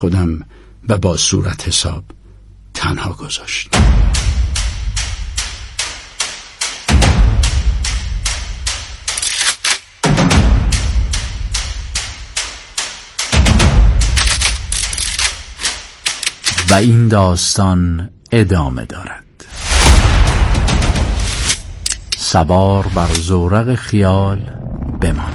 خودم و با صورت حساب تنها گذاشت. و این داستان ادامه دارد. سوار بر زورق خیال بمان.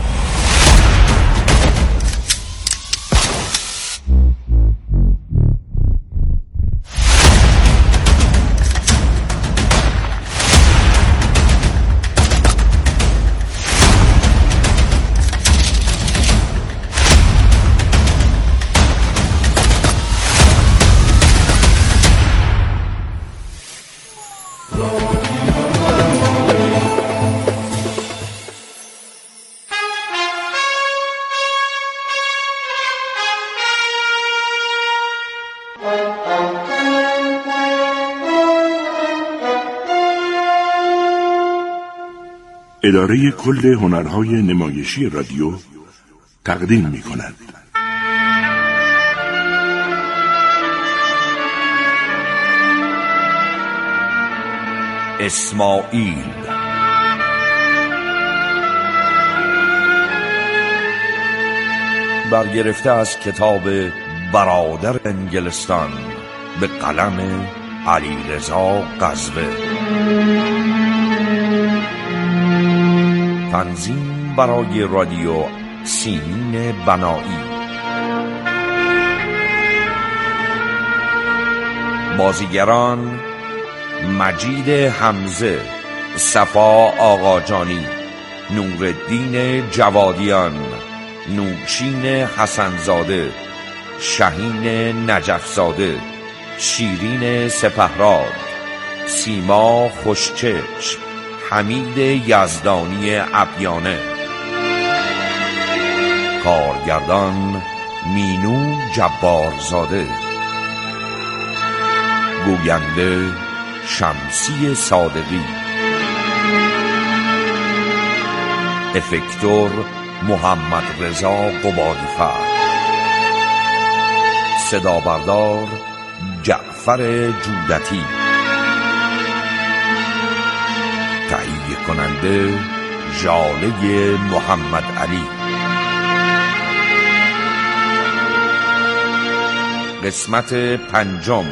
اداره کل هنرهای نمایشی رادیو تقدیم می کند. اسماعیل برگرفته از کتاب برادر انگلستان به قلم علیرضا قزوه. تنظیم برای رادیو سیمین بنایی. بازیگران: مجید حمزه، صفا آقاجانی، نورالدین جوادیان، نوشین حسنزاده، شهین نجفزاده، شیرین سپهراد، سیما خوشچشم، حمید یزدانی عبیانه. کارگردان: مینو جبارزاده. گوینده: شمسی صادقی. افکتور: محمد رضا قبادی‌فر. صدا بردار: جعفر جودتی. تهیه کننده: ژاله محمد علی. قسمت پنجم.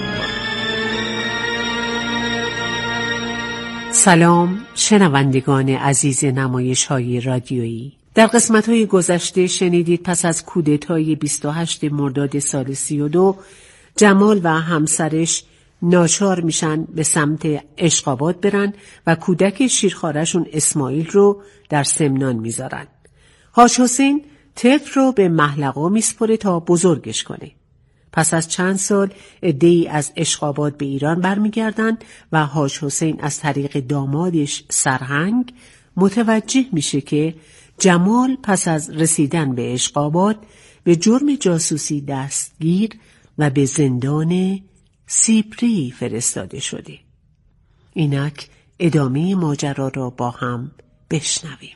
سلام شنوندگان عزیز نمایش‌های رادیویی. در قسمت‌های گذشته شنیدید پس از کودتای 28 مرداد سال 32 جمال و همسرش ناچار میشن به سمت اشقاباد برن و کودک شیرخوارشون اسماعیل رو در سمنان میذارن. حاج حسین طفل رو به محلقا میسپره تا بزرگش کنه. پس از چند سال عده‌ای از اشقاباد به ایران برمیگردن و حاج حسین از طریق دامادش سرهنگ متوجه میشه که جمال پس از رسیدن به اشقاباد به جرم جاسوسی دستگیر و به زندان سیپری فرستاده شده. اینک ادامه ماجرا را با هم بشنویم.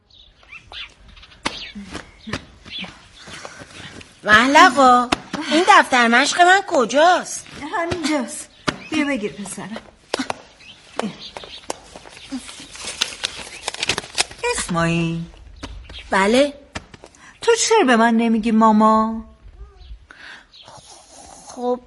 محلقا، این دفتر مشق من کجاست؟ همینجاست. بیا بگیر پسرم. اسماعیل. بله؟ تو چرا به من نمیگی ماما؟ خب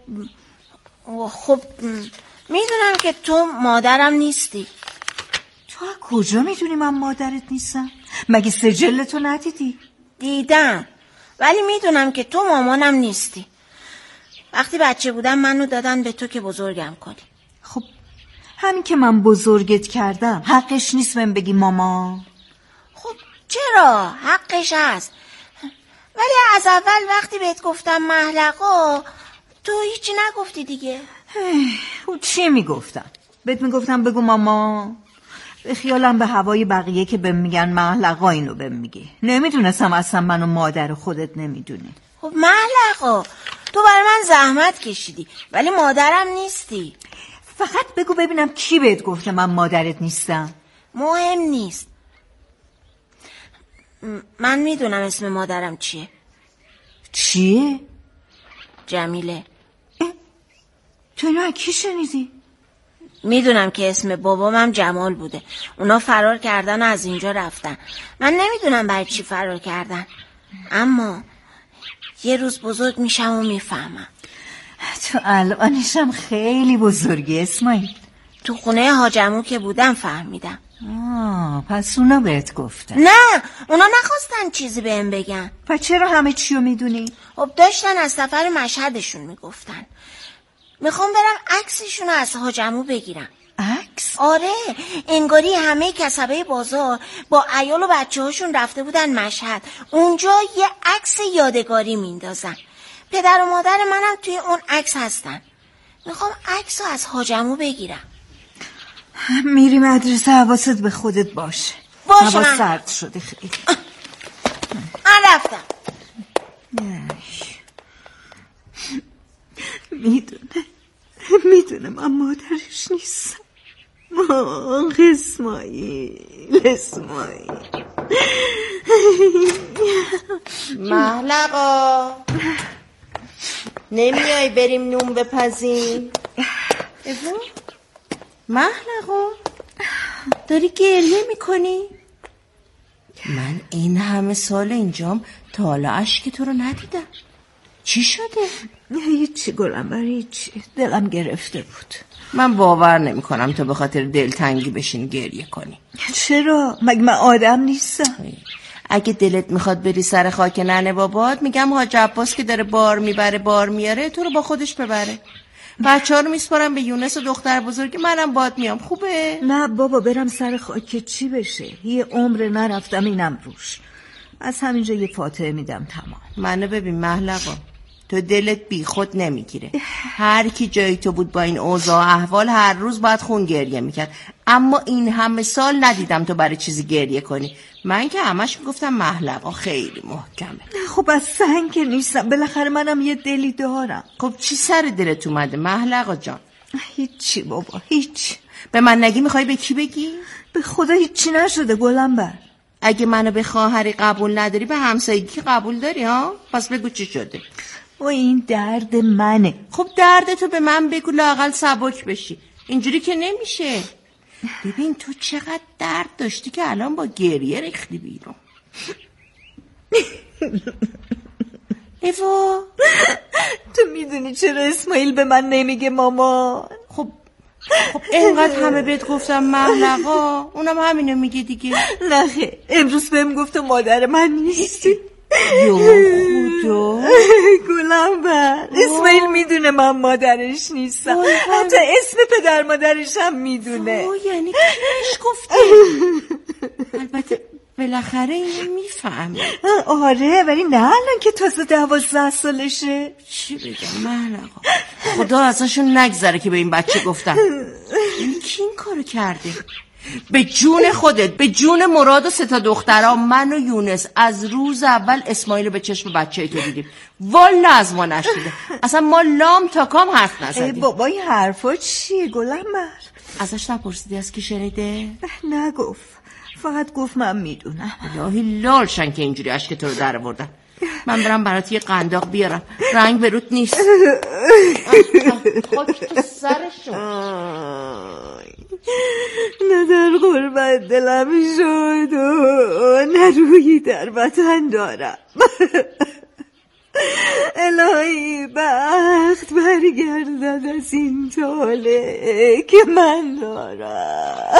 میدونم که تو مادرم نیستی. تو از کجا میدونی من مادرت نیستم؟ مگه سجلتو ندیدی؟ دیدم، ولی میدونم که تو مامانم نیستی. وقتی بچه بودم منو دادن به تو که بزرگم کنی. خب همین که من بزرگت کردم حقش نیست من بگی ماما؟ خب چرا؟ حقش هست. ولی از اول وقتی بهت گفتم محلقا تو هیچی نگفتی دیگه. چی میگفتم؟ بهت میگفتم بگو ماما؟ به خیالم به هوای بقیه که بهم میگن محلقا اینو بهم میگی. نمیدونستم اصلا منو مادر خودت نمیدونی. خب محلقا تو برای من زحمت کشیدی ولی مادرم نیستی. فقط بگو ببینم کی بهت گفته من مادرت نیستم؟ مهم نیست. من میدونم اسم مادرم چیه. چیه؟ جمیله. تو اینو از کی شنیدی؟ میدونم که اسم بابامم جمال بوده. اونا فرار کردن و از اینجا رفتن. من نمیدونم برای چی فرار کردن، اما یه روز بزرگ میشم و میفهمم. تو الانشم خیلی بزرگی اسماعیل. تو خونه حاجمو که بودم فهمیدم. پس اونا بهت گفتن؟ نه، اونا نخواستن چیزی بهم بگن. پس چرا همه چیو میدونی؟ خب داشتن از سفر مشهدشون میگفتن. میخوام برم عکسشون از حاجمو بگیرم. عکس؟ آره، انگاری همه کسبه بازار با عیال و بچه هاشون رفته بودن مشهد. اونجا یه عکس یادگاری میندازن. پدر و مادر منم توی اون عکس هستن. میخوام عکسو از حاجمو بگیرم. میری مدرسه، حواست به خودت باشه. هوا سرد شده خیلی. من رفتم. میدونه من مادرش نیستم. اسماعیل. محلقا نمیای بریم نون بپزیم؟ محلقا داری گریه میکنی؟ من این همه سال اینجام تا حالا اشک تو رو ندیدم. چی شده؟ هیچی گلم، برای هیچی. دلم گرفته بود. من باور نمی کنم تو به خاطر دلتنگی بشین گریه کنی. چرا؟ مگه من آدم نیستم؟ اگه دلت میخواد بری سر خاک ننه بابات، میگم حاج عباس که داره بار میبره بار میاره، تو رو با خودش ببره. بچه ها رو میسپارم به یونس و دختر بزرگی، منم باد میام. خوبه؟ نه بابا، برم سر خاک چی بشه؟ یه عمر نرفتم اینم روش. از همینجا یه فاتحه میدم تمام. منو ببین محلقا، تو دلت بی خود نمیگیره. هر کی جای تو بود با این اوضاع احوال هر روز باید خون گریه میکرد، اما این همه سال ندیدم تو برای چیزی گریه کنی. من که همش میگفتم محلقا خیلی محکمه. خب از سنگ که نیستم، بالاخره منم یه دلی دارم. خب چی سر دلت اومده محلقا جان؟ هیچی بابا، هیچ. به من نگی میخوای به کی بگی؟ به خدا هیچی نشده گلم بر. اگه منو به خواهری قبول نداری به همسایگی قبول داری ها؟ پس بگو چی شده. و این درد منه. خب دردتو به من بگو لااقل سبک بشی. اینجوری که نمیشه. ببین تو چقدر درد داشتی که الان با گریه ریختی بیرون. ایوا تو میدونی چرا اسماعیل به من نمیگه مامان؟ خب اینقدر همه بهت گفتم محلقا، اونم همینو میگه دیگه. نه خیر، امروز بهم گفت مادر من نیستی. یا خدا گلم بر. اسماعیل میدونه من مادرش نیستم، حتی اسم پدر مادرش هم میدونه. یعنی کیش گفتی؟ البته بالاخره این میفهمه. آره، ولی نه الان که تازه 12 سالشه. چی بگم محلقا، خدا ازشون نگذره که به این بچه گفتن. این کی این کارو کرده؟ به جون خودت، به جون مراد و 3 دخترها، من و یونس از روز اول اسماعیل به چشم بچه تو دیدیم. والا از ما نشده، اصلا ما لام تا کام حرف نزدیم. بابا این حرفا چیه گلم بر؟ ازش نپرسیدی از کی شنیده؟ نگفت، فقط گفت من میدونم. الهی لالشن که اینجوری اشک تو رو در آوردن. من برم برات یه قنداق بیارم، رنگ به روت نیست. خاک تو سرشون. نه در غربت دلم شد و نه روی در وطن دارم. الهی بخت برگردد از این طاله که من دارم.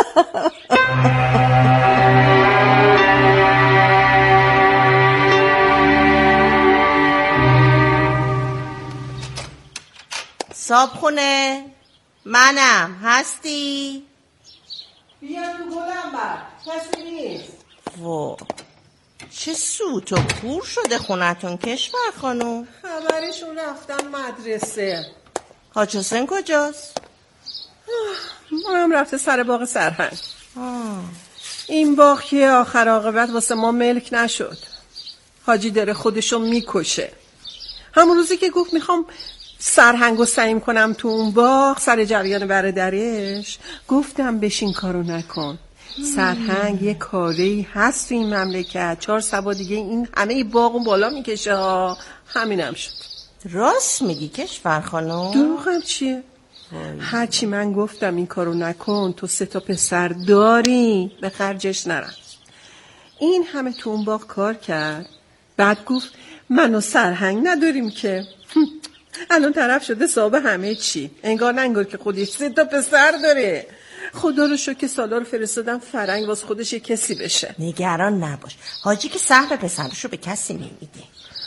صابخونه منم، هستی؟ بیا تو گلم بر، کسی نیست. وا چه سوت و کور شده خونتون کشور خانوم. خبرشون رفتن مدرسه. حاج حسین کجاست؟ اونم رفته سر باغ سرهنگ. این باغ که آخر عاقبت واسه ما ملک نشد. حاجی داره خودشو میکشه. همون روزی که گفت میخوام سرهنگو سعیم کنم تو اون باغ سر جریان برادرش، گفتم بشین کارو نکن. سرهنگ یه کاری هست تو این مملکت، 4 سبا دیگه این همه باغ اون بالا میکشه ها. همینم شد. راست میگی کشور خانم؟ دروغم چیه؟ هرچی من گفتم این کارو نکن، تو 3 پسر داری، به خرجش نرم. این همه تو اون باغ کار کرد، بعد گفت من و سرهنگ نداریم که. الان طرف شده صاحب همه چی، انگار نه انگار که خودش 3 پسر داره. خدا رو شکر که سالا رو فرستادم فرنگ واسه خودش یه کسی بشه. نگران نباش، حاجی که سهم پسرش رو به کسی نمیده.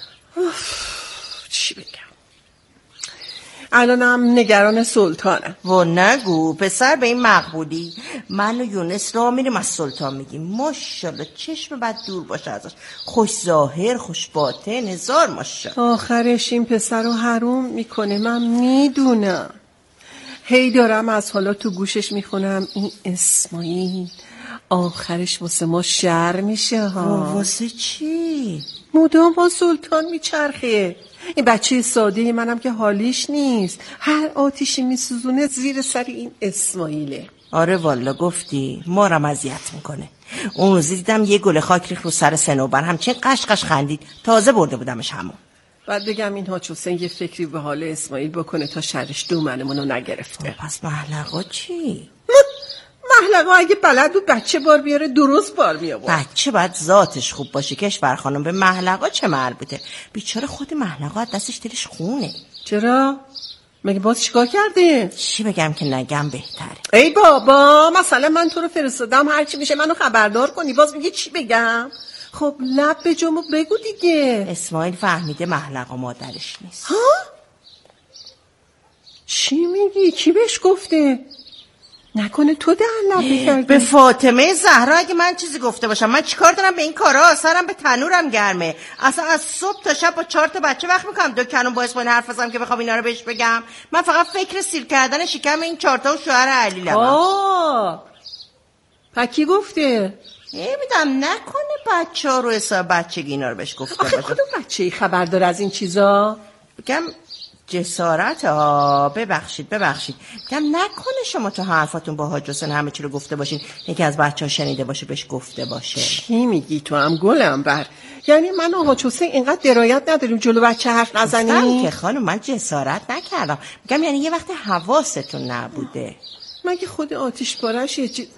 چی بگم؟ الانم نگران سلطانم. و نگو پسر به این مقبولی. من و یونس را میریم از سلطان میگیم ماشاءالله چشم بد دور باشه ازش، خوش ظاهر خوش باطن، 1000 ماشاءالله. آخرش این پسر رو حروم میکنه، من میدونم. هی دارم از حالا تو گوشش میخونم این اسماعیل آخرش واسه ما شر میشه ها. واسه چی؟ مدام با سلطان میچرخه. این بچه ساده منم که حالیش نیست، هر آتیشی میسوزونه زیر سر این اسماعیله. آره والا گفتی، ما رم اذیت میکنه. اون روزی دیدم یه گل خاک ریخت رو سر صنوبر، همچین قشقش خندید، تازه برده بودمش همون. بعد بگم این حاج حسین یه فکری به حال اسماعیل بکنه تا شرش دومنمونو نگرفته. پس محلقا چی؟ محلقا اگه بلد بود بچه بار بیاره درست بار میآورد. بچه باید ذاتش خوب باشه کشور خانم، به محلقا چه مربوطه؟ بیچاره خود محلقا از دستش دلش خونه. چرا؟ مگه باز چیکار کرده؟ چی بگم که نگم بهتره. ای بابا مثلا من تو رو فرستادم هرچی میشه منو خبردار کنی، باز میگه چی بگم؟ خب لب به جمع بگو دیگه. اسماعیل فهمیده محلقا مادرش نیست. ها؟ چی میگی؟ کی بهش گفته؟ نکنه تو دهن کردی؟ به فاطمه زهرا اگه من چیزی گفته باشم، من چیکار دارم به این کارا؟ سرم به تنورم گرمه. اصلا از صبح تا شب با 4 بچه وقت میکنم دکانم با اسماعیل حرف بزنم که بخوام اینا رو بهش بگم. من فقط فکر سیر کردن شکم این 4 و شوهر علیلم. پکی گفته؟ میدم نکنه بچه ها رو حساب بچگی اینا رو بهش گفته باشه. آخه کدوم بچه‌ای خبر داره از این چیزا؟ بگم جسارت ها. ببخشید بگم نکنه شما تو حرفاتون با حاج حسین همه چی رو گفته باشین، یکی از بچه ها شنیده باشه بهش گفته باشه. چی میگی تو هم گلم بر؟ یعنی من و حاج حسین اینقدر درایت نداریم جلو بچه حرف نزنیم؟ که خانم من جسارت نکردم، میگم یعنی یه وقت حواستون نبوده. مگه خود آتیش بارش یه چیز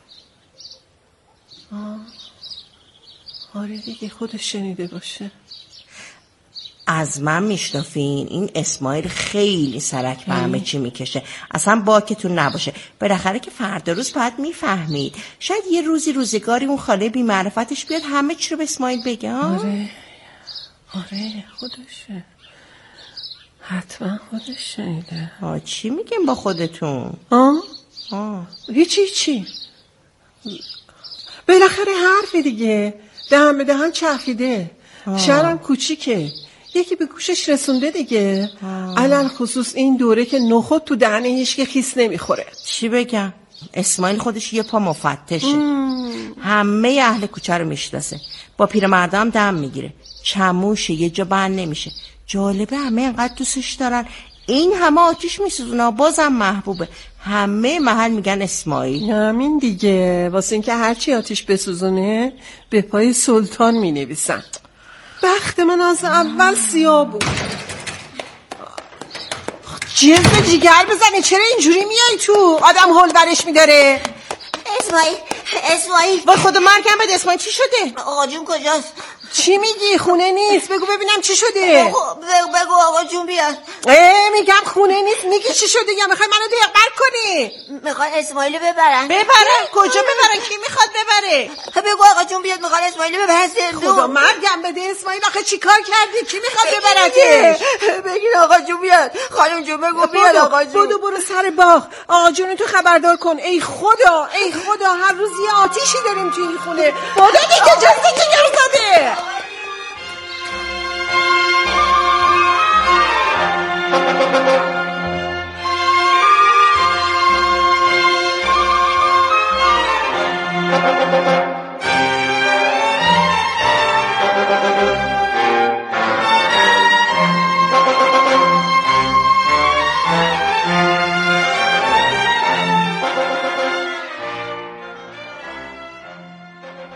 آره دیگه خودش شنیده باشه. از من میشنفین این اسماعیل خیلی سرک به همه چی میکشه، اصلا باکتون نباشه. بالاخره که فردا روز باید میفهمید، شاید یه روزگاری اون خاله بی معرفتش بیاد همه چی رو به اسماعیل بگه. آره خودشه، حتما خودش شنیده. چی میگیم با خودتون؟ هیچی بالاخره حرفی دیگه، دهن به دهن چرخیده. شهرم کوچیکه، یکی به گوشش رسونده دیگه. علل خصوص این دوره که نخود تو دهن هیچ که خیس نمیخوره. چی بگم؟ اسماعیل خودش یه پا مفتشه. همه اهل کوچه رو میشناسه، با پیرمردا هم دم میگیره، چموشه، یه جا بند نمیشه. جالبه همه انقدر دوستش دارن، این همه آتیش میسوزونه بازم محبوبه. همه محل میگن اسماعیل. همین دیگه، واسه اینکه هرچی آتیش بسوزونه به پای سلطان مینویسن. بخت من از اول سیاه بود. جلد جیگر بزنه، چرا اینجوری میای تو؟ آدم هول برش میداره. اسماعیل با خدا مرگم بده. اسماعیل چی شده؟ آقا جون کجاست؟ چی میگی؟ خونه نیست، بگو ببینم چی شده. بگو آقا جون بیاد. میگم خونه نیست، میگی چی شده یا میخوای منو دقیق کنی؟ میخوان اسماعیل ببرن. کجا ببرن؟ کی میخواد ببره؟ بگو آقا جون بیاد، میخوان اسماعیل ببرن زندون. خدا مرگم بده اسماعیل، آخه چی کار کردی؟ کی میخواد ببرتش؟ بگین آقا جون بیاد. خانم جون بگو بیاد آقا جون. برو سر باغ، آقا جون تو خبردار کن. ای خدا هر روز یه آتیشی داریم تو این خونه. بابا دیگه جسته جگر زده.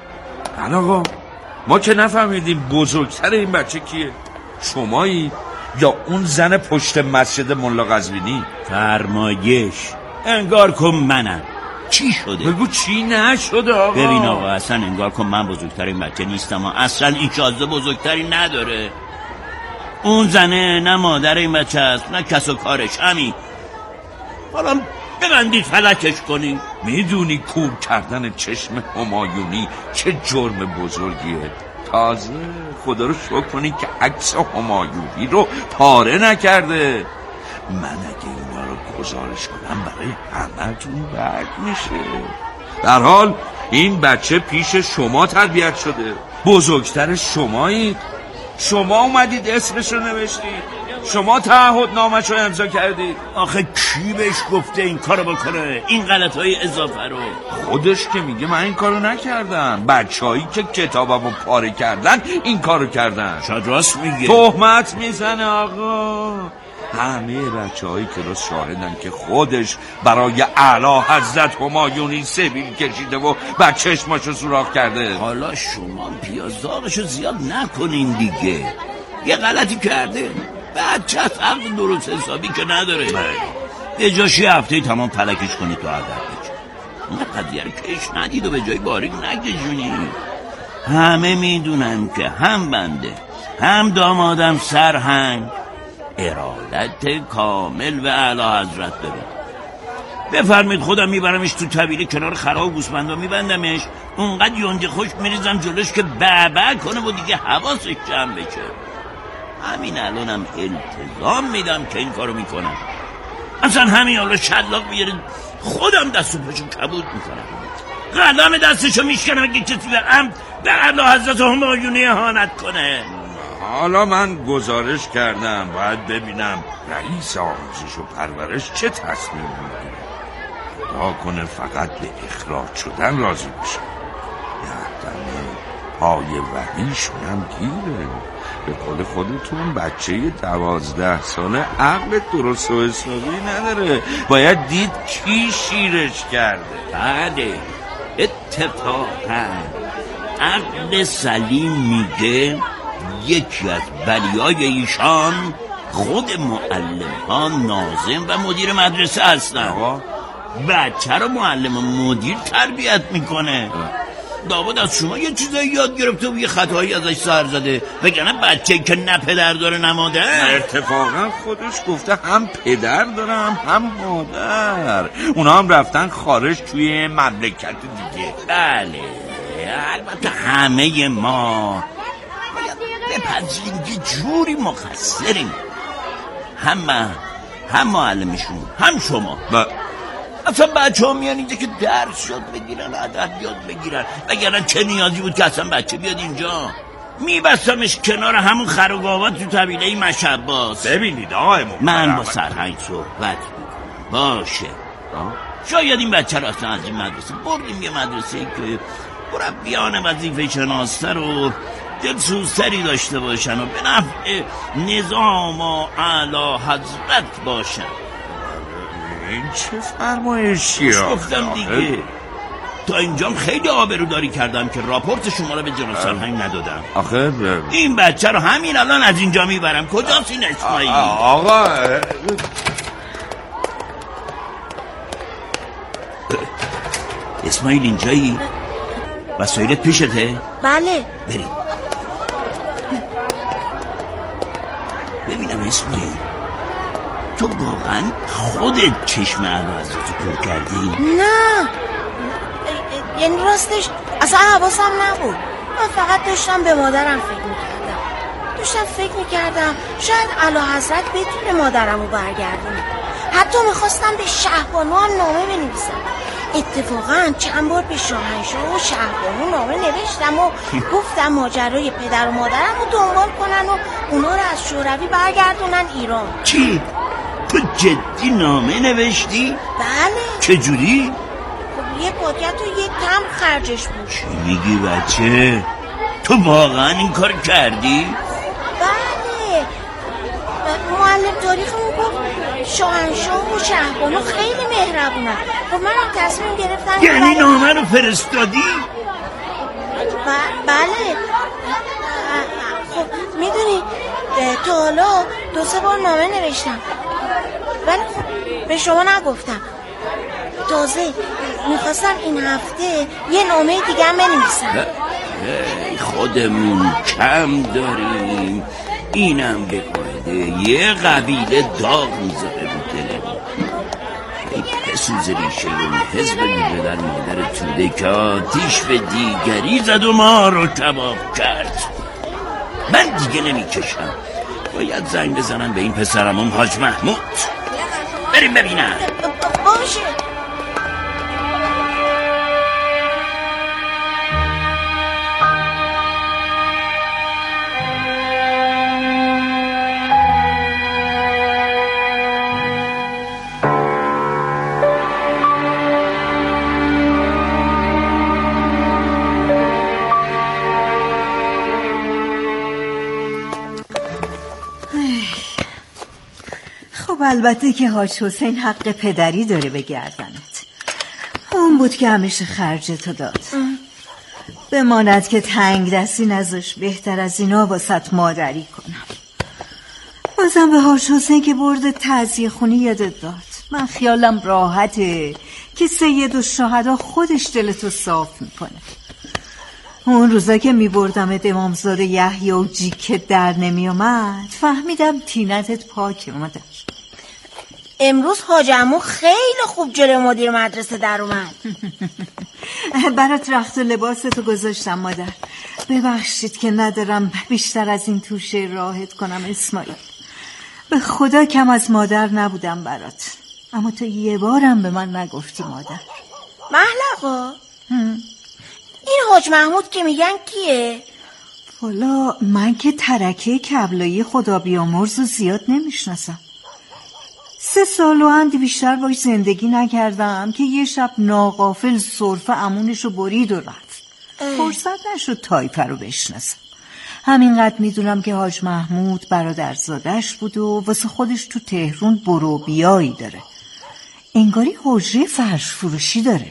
آقا ما که نفهمیدیم بزرگتر این بچه کیه؟ شمایی؟ یا اون زن پشت مسجد ملا قزوینی؟ فرمایش انگار کن منم. چی شده؟ بگو چی نشده آقا. ببین آقا اصلا انگار کن من بزرگتر این بچه نیستم. اصلا این شازده بزرگتری نداره. اون زنه نه مادر این بچه است نه کس و کارش. همین حالا ببندید فلکش کنی. میدونی کوب کردن چشم همایونی چه جرم بزرگیه؟ تازه خدا رو شکر کنی که عکس همایونی رو پاره نکرده. من اگه اینا رو گزارش کنم برای همه‌تون بد میشه. در حال این بچه پیش شما تربیت شده، بزرگتر شمایید. شما اومدید اسمش رو نوشتید، شما تعهدنامه‌ش رو امضا کردید. آخه کی بهش گفته این کارو بکنه؟ این غلط‌های اضافه رو خودش که میگه من این کارو نکردم. بچه‌هایی که کتابمو پاره کردن این کارو کردن. شاید راست میگه. تهمت میزنه آقا. همه بچه‌های کلاس شاهدن که خودش برای اعلی حضرت همایونی سبیل کشیده و بعد چشماشو سوراخ کرده. حالا شما پیازداغشو زیاد نکنین دیگه. یه غلطی کرده، بچه از عقل درست حسابی که نداره. به جاش یه هفته تمام فلکش کنی تو عدد بچه. اون قضیه رو کش ندید و به جای باریک نکشونی. همه میدونن که هم بنده هم دامادم سرهنگ ارادت کامل و اعلی حضرت داره. بفرمید خودم میبرمش تو طویله کنار خراب گوسفندا میبندمش، اونقدر یونجه خوش میریزم جلوش که بابا کنه و دیگه حواسش جمع بشه. همین الانم التزام میدم که این کارو میکنم. اصلا همین حالا شلاق بیارید خودم دست و پاشو کبود میکنم. قدم دستشو میشکنم اگه کسی به عمد به اعلی حضرت همایونی اهانت کنه. حالا من گزارش کردم، باید ببینم رئیس آموزش و پرورش چه تصمیم میگیره. خدا کنه فقط به اخراج شدن راضی بشه. یه پای وحیشونم گیره. به قول خودتون بچه 12 ساله عقل درست و حسابی نداره. باید دید کی شیرش کرده. بله اتفاقا عقل سلیم میگه یکی از بلیای ایشان خود معلم ها، ناظم و مدیر مدرسه هستن. بچه رو معلم و مدیر تربیت میکنه. داود از شما یه چیزایی یاد گرفته و یه خطایی ازش سر زده، وگرنه بچه که نه پدر داره نه مادر. اتفاقا خودش گفته هم پدر دارم هم مادر. اونا هم رفتن خارج توی مملکت دیگه. بله البته همه ما بپذیریم که جوری مقصریم. هم معلمشون هم شما. اصلا بچه ها میان اینجا که درس یاد بگیرن، ادب یاد بگیرن، وگرنه چه نیازی بود که اصلا بچه بیاد اینجا؟ میبستمش کنار همون خروگاوات تو طویله مشباس. ببینید آقای من با سرهنگ صحبت میکنم. باشه شاید این بچه رو اصلا از این مدرسه بردیم یه مدرسه که مربیان وظیفه شناسه رو دلسوزتری داشته باشن و به نفع نظام و اعلی حضرت باشن. این چه فرمایشیه؟ گفتم دیگه تا اینجام خیلی آبروداری کردم که راپورت شما رو به جناب سرهنگ ندادم. آخه این بچه رو همین الان از اینجا میبرم. کجاست این اسماعیل؟ آقا اسماعیل اینجایی؟ وسایلت پیشته؟ بله. بریم ببینم اسماعیل، تو واقعا خودت چشم اعلی حضرت پر کردی؟ نه یعنی راستش اصلا حواسم نبود. من فقط داشتم به مادرم فکر میکردم شاید اعلی حضرت بتونه مادرم رو برگردونه. حتی میخواستم به شهبانو هم نامه بنویسم. اتفاقا چند بار به شاهنشاه و شهبانو نامه نوشتم و گفتم ماجرای پدر و مادرم رو دنبال کنن و اونا رو از شوروی برگردونن ایران. چی؟ تو جدی نامه نوشتی؟ بله. چجوری؟ خب یه پاکت و یه تمبر خرجش بود. چی میگی بچه؟ تو واقعا این کار کردی؟ بله. معلم تاریخمون گفت شاهنشاه و شهبانو خیلی مهربونن. خب منم تصمیم گرفتم یعنی نامه رو فرستادی؟ بله. خب میدونی تا حالا 2-3 بار نامه نوشتم ولی به شما نگفتم. تازه میخواستم این هفته یه نامه دیگه هم بنویسم. خودمون کم داریم، اینم به قاعده یه قبیله داغ میذاره رو دلمون. ای پسوز ریشه اون حزب بی پدر مادر توده که آتیش به دیگری زد و ما رو کباب کرد. من دیگه نمیکشم، باید زنگ بزنم به این پسرمون حاج محمود. بریم ببینم. باشه. خب البته که حاج حسین حق پدری داره به گردنت. اون بود که همیشه خرجتو داد. بماند که تنگ دستی نذاش بهتر از اینا واسط مادری کنم. بازم به حاج حسین که برده تعزیه خونی یادت داد. من خیالم راحته که سید الشهدا خودش دلتو صاف میکنه. اون روزا که میبردم امامزاده یحیی و جیکه در نمیومد فهمیدم تینتت پاکه مادر. امروز حاج عمو خیلی خوب جلوی مدیر مدرسه در اومد. برات رخت و لباستو گذاشتم مادر. ببخشید که ندارم بیشتر از این توشه راحت کنم اسماعیل. به خدا کم از مادر نبودم برات، اما تو یه بارم به من نگفتی مادر. محلقا این حاج محمود که میگن کیه؟ والا من که ترکه کبلایی خدا بیامرز رو زیاد نمیشناسم. 3 سال و اندی بیشتر باش زندگی نکردم که یه شب ناغافل سرفه عمونش رو برید و رفت. فرصت نشد تایپه رو بشناسم. همینقدر میدونم که حاج محمود برادرزادش بود و واسه خودش تو تهران برو بیایی داره. انگاری حجره فرش فروشی داره.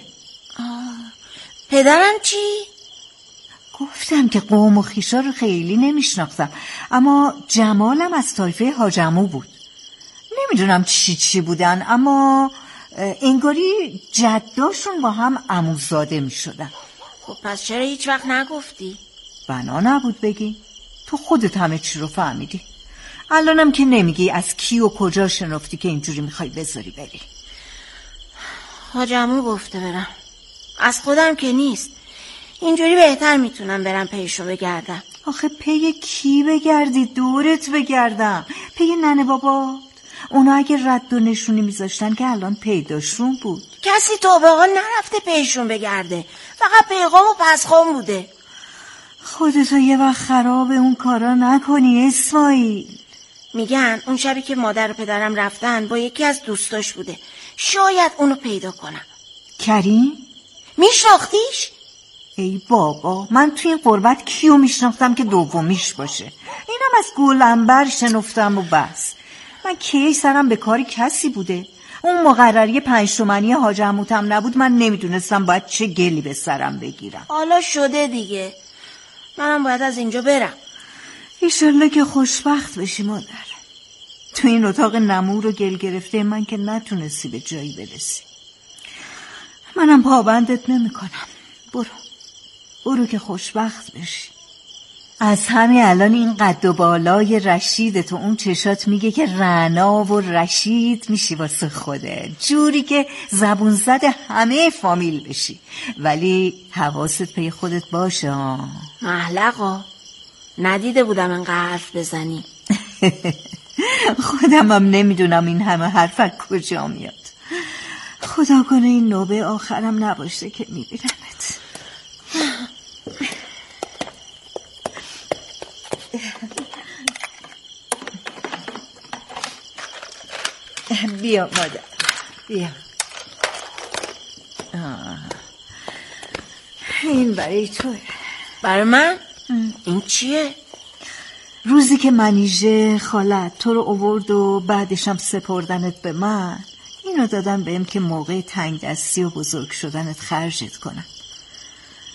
پدرم چی؟ گفتم که قوم و خیشا رو خیلی نمیشناختم، اما جمالم از طایفه حاج عمو بود. نمیدونم چی بودن، اما انگاری جداشون با هم عموزاده میشدن. خب پس چرا هیچ وقت نگفتی؟ بنا نبود بگی، تو خودت همه چی رو فهمیدی. الانم که نمیگی از کی و کجا شنفتی که اینجوری میخوای بذاری بری. حاج عمو گفته برم، از خودم که نیست. اینجوری بهتر میتونم برم پیشو بگردم. آخه پی کی بگردی؟ دورت بگردم. پی ننه بابا. اونا اگه رد و نشونی میذاشتن که الان پیداشون بود. کسی تا به حال نرفته پیشون بگرده، فقط پیغام و پسخام بوده. خودتو یه وقت خراب اون کارا نکنی اسماعیل. میگن اون شبی که مادر و پدرم رفتن با یکی از دوستاش بوده، شاید اونو پیدا کنم. کریم؟ میشناختیش؟ ای بابا، من توی این قربت کیو میشناختم که دومیش باشه؟ اینم از گلنبر شنفتم و بس. من کی سرم به کاری کسی بوده؟ اون مقرری 5 تومانی حاج عموتم نبود من نمیدونستم باید چه گلی به سرم بگیرم. حالا شده دیگه، منم باید از اینجا برم. ایشالله که خوشبخت بشی مادر. تو این اتاق نمور و گل گرفته من که نتونستی به جایی برسی. منم پابندت نمی کنم. برو که خوشبخت بشی. از همین الان این قد و بالای رشیدت و اون چشات میگه که رعنا و رشید میشی واسه خوده، جوری که زبون زد همه فامیل بشی. ولی حواست پی خودت باشه. محلقا ندیده بودم انقدر حرف بزنی. خودم هم نمیدونم این همه حرف از کجا میاد. خدا کنه این نوبه آخرم نباشه که میبینمت. بیا مادر بیا. این برای توه. برای من؟ این چیه؟ روزی که منیژه خالت تو رو آورد و بعدشم سپردنت به من، اینو دادن بهم که موقع تنگ دستی و بزرگ شدنت خرجت کنم.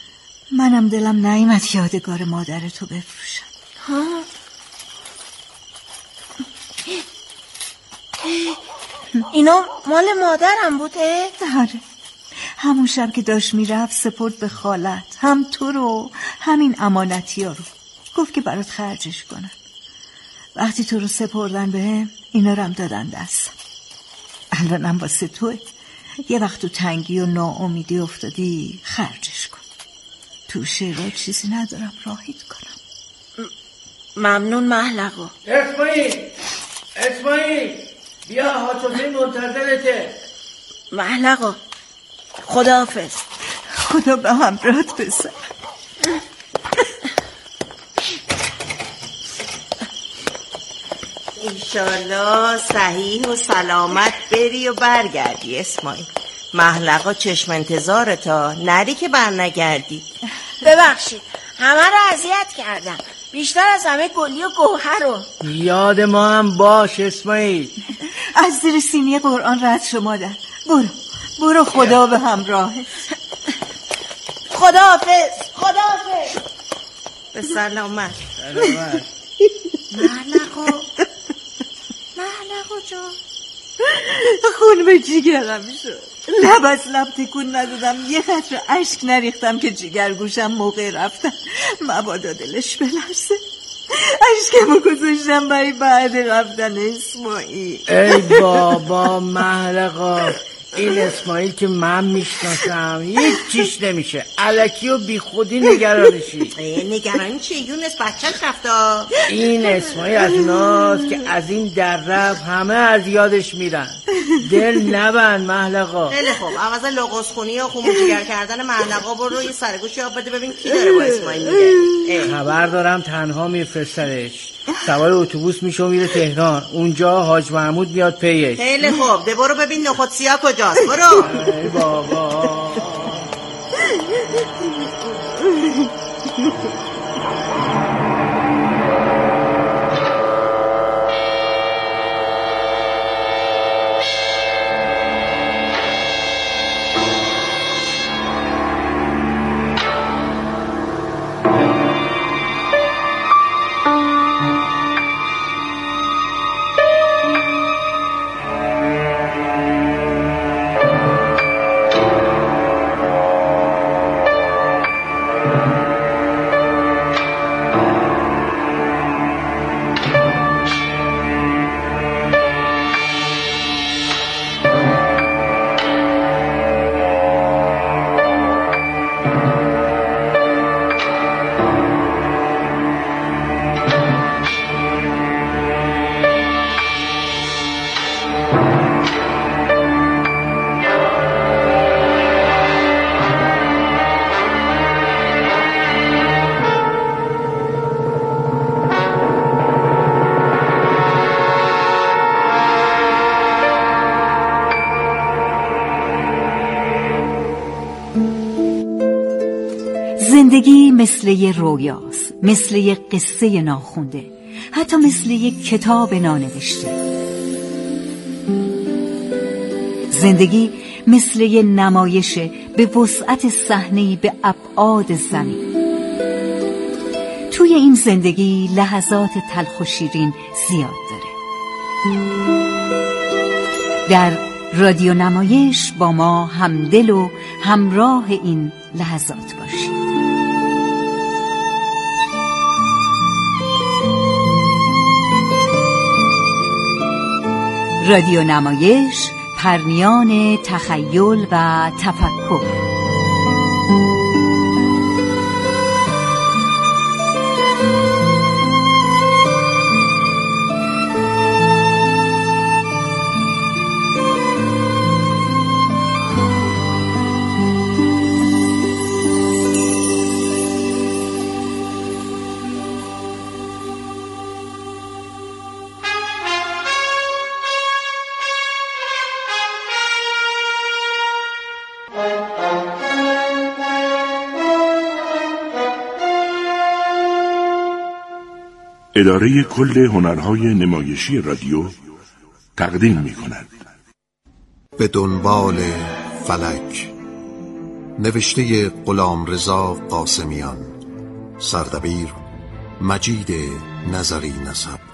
منم دلم نیامد یادگار مادرتو بفروشم. اینا مال مادرم بوده؟ آره، همون شب که داشت میرفت سپرد به خالت، هم تو رو همین امانتی ها رو. گفت که برات خرجش کنن. وقتی تو رو سپردن بهم، اینا رو هم دادن دست. الانم واسه توه. یه وقت تو تنگی و ناامیدی افتادی خرجش کن. تو شیرا چیزی ندارم راهید کنم. ممنون محلقو. اسماعیل بیا، حاجی منتظرته. محلقو خداحافظ. خدا به همراهت پسر. ایشالله صحیح و سلامت بری و برگردی اسماعیل. محلقا چشم انتظارتا، نری که بر نگردی. ببخشید همه رو اذیت کردم، بیشتر از همه گلی و گوهر رو. یاد ما هم باش اسماعیل. از زیر سینی قرآن رد شمادن. برو خدا به همراهت. خداحافظ. به سلامت. محلقو جان، خون به جیگرم شد. لب از لب تکون ندادم، یه قطره اشک نریختم که جیگرگوشم موقع رفتن مبادا دلش بلرزه. اشکمو گذاشتم برای بعد رفتن اسماعیل. ای بابا محلقا، این اسماعیل که من میشناسم هیچ چیش نمیشه. الکی و بی خودی نگرانشی. نگرانی چی؟ یونس بچه‌ش رفته. این اسماعیل از اوناست که از این در رفت همه از یادش میرن. دل نبند محلقا. خیلی خوب، عوض لغوس خونی و خون جگر کردن محلقا برو یه سرگوشی آب بده ببین کی داره با اسماعیل میره. خبر دارم تنها میفرستدش. سوار اتوبوس میشه و میره تهران. اونجا حاج محمود میاد پیش. خیلی خوب، ده برو ببین نخود سیاه کجاست. برو. ای بابا. زندگی مثل یه رویاست، مثل یه قصه ناخونده، حتی مثل یه کتاب نانوشته. زندگی مثل یه نمایشه به وسعت صحنه‌ای به ابعاد زمین. توی این زندگی لحظات تلخ و شیرین زیاد داره. در رادیو نمایش با ما همدل و همراه این لحظات باشید. رادیو نمایش، پرنیان تخیل و تفکر. اداره کل هنرهای نمایشی رادیو تقدیم می‌کند. به دنبال فلک، نوشته غلامرضا قاسمیان، سردبیر مجید نظری نسب.